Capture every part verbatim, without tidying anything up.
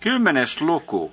Kymmenes luku.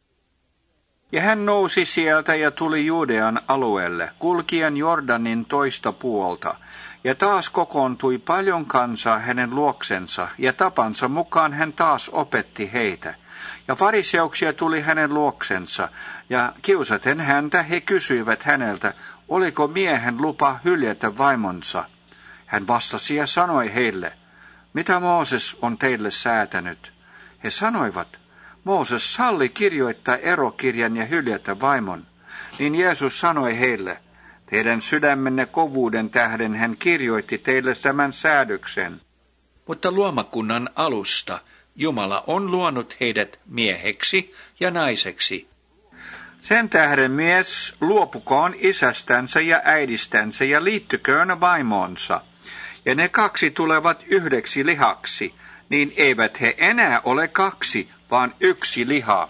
Ja hän nousi sieltä ja tuli Judean alueelle, kulkien Jordanin toista puolta, ja taas kokoontui paljon kansaa hänen luoksensa, ja tapansa mukaan hän taas opetti heitä. Ja fariseuksia tuli hänen luoksensa, ja kiusaten häntä he kysyivät häneltä, oliko miehen lupa hyljätä vaimonsa. Hän vastasi ja sanoi heille, mitä Mooses on teille säätänyt? He sanoivat, Mooses salli kirjoittaa erokirjan ja hyljätä vaimon. Niin Jeesus sanoi heille, teidän sydämenne kovuuden tähden hän kirjoitti teille tämän säädöksen. Mutta luomakunnan alusta Jumala on luonut heidät mieheksi ja naiseksi. Sen tähden mies luopukoon isästänsä ja äidistänsä ja liittyköön vaimoonsa. Ja ne kaksi tulevat yhdeksi lihaksi, niin eivät he enää ole kaksi, vaan yksi liha.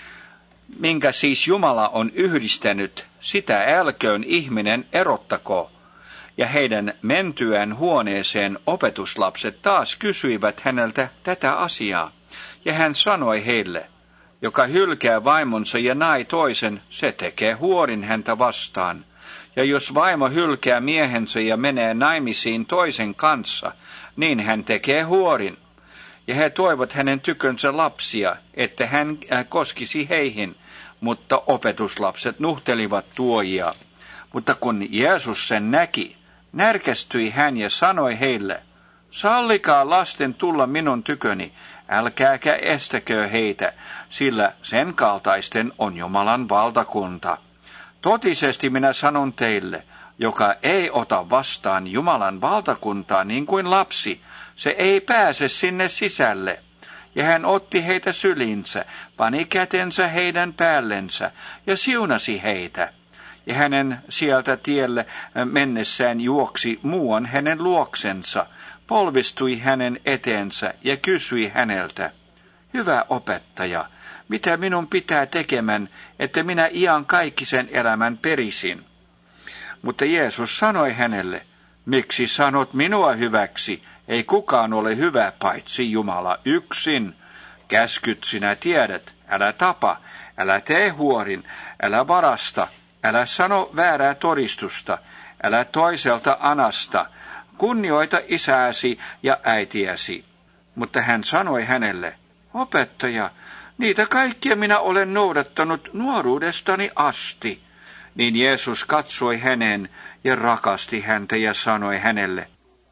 Minkä siis Jumala on yhdistänyt, sitä älköön ihminen erottako. Ja heidän mentyään huoneeseen opetuslapset taas kysyivät häneltä tätä asiaa. Ja hän sanoi heille, joka hylkää vaimonsa ja nai toisen, se tekee huorin häntä vastaan. Ja jos vaimo hylkää miehensä ja menee naimisiin toisen kanssa, niin hän tekee huorin. Ja he toivat hänen tykönsä lapsia, että hän koskisi heihin, mutta opetuslapset nuhtelivat tuojia. Mutta kun Jeesus sen näki, närkästyi hän ja sanoi heille, sallikaa lasten tulla minun tyköni, älkääkä estäkö heitä, sillä sen kaltaisten on Jumalan valtakunta. Totisesti minä sanon teille, joka ei ota vastaan Jumalan valtakuntaa niin kuin lapsi, se ei pääse sinne sisälle. Ja hän otti heitä sylinsä, pani kätensä heidän päällensä ja siunasi heitä. Ja hänen sieltä tielle mennessään juoksi muuan hänen luoksensa, polvistui hänen eteensä ja kysyi häneltä, hyvä opettaja, mitä minun pitää tekemään, että minä iän kaikkisen elämän perisin? Mutta Jeesus sanoi hänelle, miksi sanot minua hyväksi? Ei kukaan ole hyvä paitsi Jumala yksin. Käskyt sinä tiedät, älä tapa, älä tee huorin, älä varasta, älä sano väärää todistusta, älä toiselta anasta, kunnioita isääsi ja äitiäsi. Mutta hän sanoi hänelle, opettaja, niitä kaikkia minä olen noudattanut nuoruudestani asti. Niin Jeesus katsoi häneen ja rakasti häntä ja sanoi hänelle,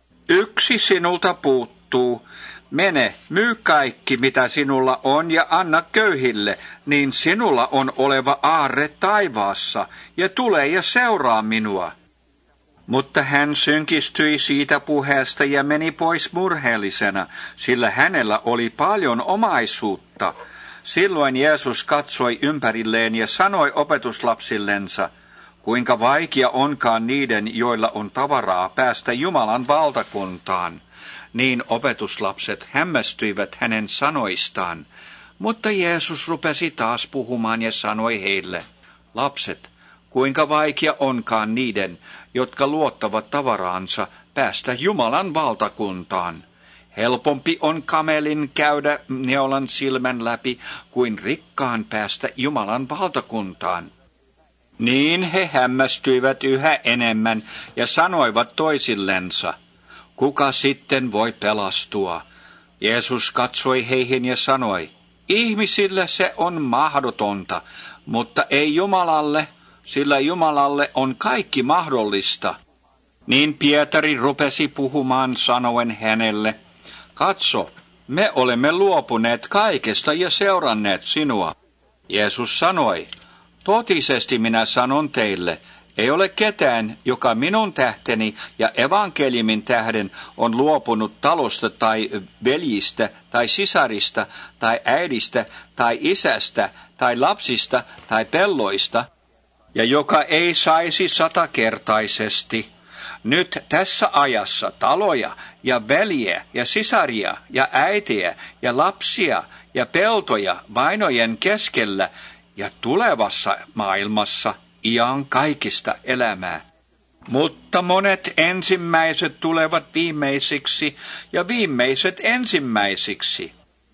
yksi sinulta puuttuu. Mene, myy kaikki, mitä sinulla on, ja anna köyhille, niin sinulla on oleva aarre taivaassa, ja tule ja seuraa minua. Mutta hän synkistyi siitä puheesta ja meni pois murheellisena, sillä hänellä oli paljon omaisuutta. Silloin Jeesus katsoi ympärilleen ja sanoi opetuslapsillensa, kuinka vaikea onkaan niiden, joilla on tavaraa, päästä Jumalan valtakuntaan. Niin opetuslapset hämmästyivät hänen sanoistaan, mutta Jeesus rupesi taas puhumaan ja sanoi heille, lapset, kuinka vaikea onkaan niiden, jotka luottavat tavaraansa, päästä Jumalan valtakuntaan. Helpompi on kamelin käydä neulan silmän läpi, kuin rikkaan päästä Jumalan valtakuntaan. Niin he hämmästyivät yhä enemmän ja sanoivat toisillensa, kuka sitten voi pelastua? Jeesus katsoi heihin ja sanoi, ihmisille se on mahdotonta, mutta ei Jumalalle, sillä Jumalalle on kaikki mahdollista. Niin Pietari rupesi puhumaan sanoen hänelle, katso, me olemme luopuneet kaikesta ja seuranneet sinua. Jeesus sanoi, totisesti minä sanon teille, ei ole ketään, joka minun tähteni ja evankeliumin tähden on luopunut talosta tai veljistä tai sisarista tai äidistä tai isästä tai lapsista tai pelloista, ja joka ei saisi satakertaisesti nyt tässä ajassa taloja ja veljiä ja sisaria ja äitiä ja lapsia ja peltoja vainojen keskellä ja tulevassa maailmassa iän kaikista elämää. Mutta monet ensimmäiset tulevat viimeisiksi ja viimeiset ensimmäisiksi.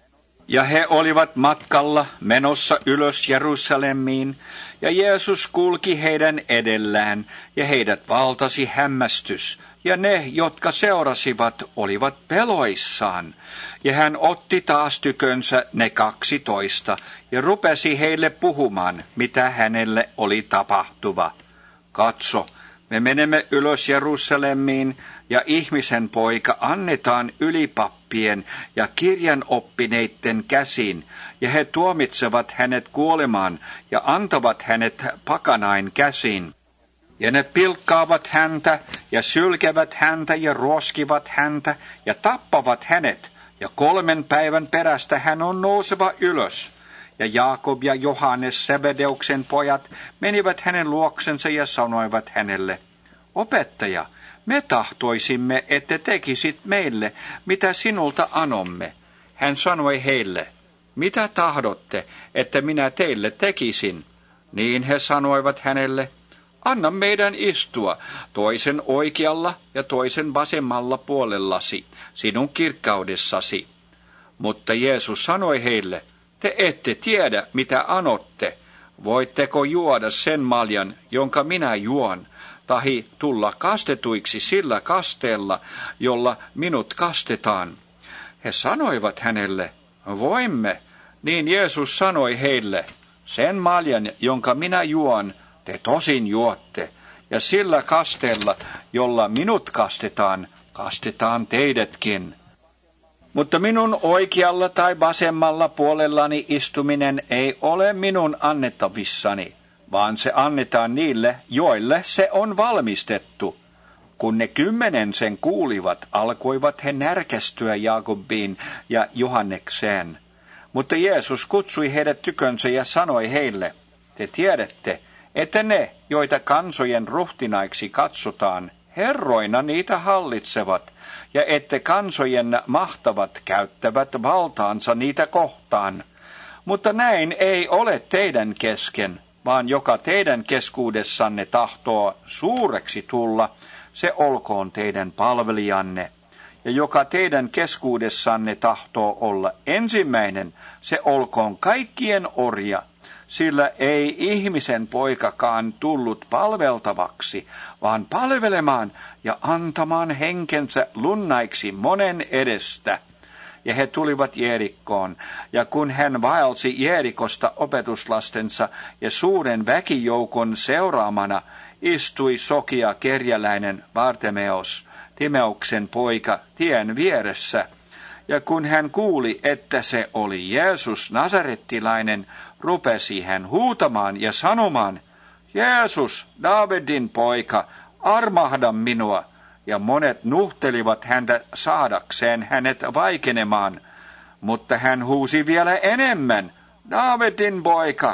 Ja he olivat matkalla menossa ylös Jerusalemiin, ja Jeesus kulki heidän edellään, ja heidät valtasi hämmästys, ja ne, jotka seurasivat, olivat peloissaan. Ja hän otti taas tykönsä ne kaksitoista, ja rupesi heille puhumaan, mitä hänelle oli tapahtuva. Katso, me menemme ylös Jerusalemiin, ja ihmisen poika annetaan ylipappien ja kirjanoppineiden käsiin, ja he tuomitsevat hänet kuolemaan ja antavat hänet pakanain käsiin. Ja ne pilkkaavat häntä ja sylkevät häntä ja ruoskivat häntä ja tappavat hänet, ja kolmen päivän perästä hän on nouseva ylös. Ja Jaakob ja Johannes, Sebedeuksen pojat, menivät hänen luoksensa ja sanoivat hänelle, opettaja, me tahtoisimme, että tekisit meille, mitä sinulta anomme. Hän sanoi heille, mitä tahdotte, että minä teille tekisin? Niin he sanoivat hänelle, anna meidän istua toisen oikealla ja toisen vasemmalla puolellasi, sinun kirkkaudessasi. Mutta Jeesus sanoi heille, te ette tiedä, mitä anotte. Voitteko juoda sen maljan, jonka minä juon, tahi tulla kastetuiksi sillä kasteella, jolla minut kastetaan? He sanoivat hänelle, voimme. Niin Jeesus sanoi heille, sen maljan, jonka minä juon, te tosin juotte, ja sillä kasteella, jolla minut kastetaan, kastetaan teidätkin. Mutta minun oikealla tai vasemmalla puolellani istuminen ei ole minun annettavissani, vaan se annetaan niille, joille se on valmistettu. Kun ne kymmenen sen kuulivat, alkoivat he närkästyä Jaakobiin ja Johannekseen. Mutta Jeesus kutsui heidät tykönsä ja sanoi heille, te tiedätte, että ne, joita kansojen ruhtinaiksi katsotaan, herroina niitä hallitsevat, ja että kansojen mahtavat käyttävät valtaansa niitä kohtaan. Mutta näin ei ole teidän kesken, vaan joka teidän keskuudessanne tahtoo suureksi tulla, se olkoon teidän palvelijanne. Ja joka teidän keskuudessanne tahtoo olla ensimmäinen, se olkoon kaikkien orja. Sillä ei ihmisen poikakaan tullut palveltavaksi, vaan palvelemaan ja antamaan henkensä lunnaiksi monen edestä. Ja he tulivat Jerikkoon, ja kun hän vaelsi Jerikosta opetuslastensa ja suuren väkijoukon seuraamana, istui sokea kerjäläinen Bartimeos, Timeuksen poika, tien vieressä. Ja kun hän kuuli, että se oli Jeesus nasarettilainen, rupesi hän huutamaan ja sanomaan, Jeesus, Daavidin poika, armahda minua. Ja monet nuhtelivat häntä saadakseen hänet vaikenemaan. Mutta hän huusi vielä enemmän, Daavidin poika,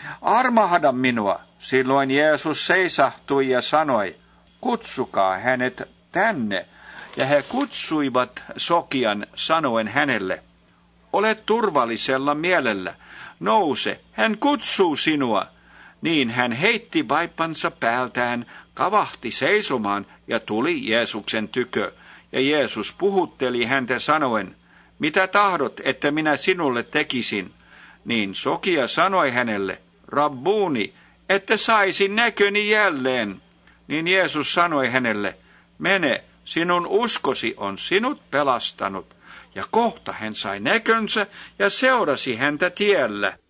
armahda minua. Silloin Jeesus seisahtui ja sanoi, kutsukaa hänet tänne. Ja he kutsuivat sokian sanoen hänelle, olet turvallisella mielellä, nouse, hän kutsuu sinua. Niin hän heitti vaippansa päältään, kavahti seisomaan ja tuli Jeesuksen tykö. Ja Jeesus puhutteli häntä sanoen, mitä tahdot, että minä sinulle tekisin? Niin sokia sanoi hänelle, Rabbuni, että saisin näköni jälleen. Niin Jeesus sanoi hänelle, mene, sinun uskosi on sinut pelastanut. Ja kohta hän sai näkönsä ja seurasi häntä tiellä.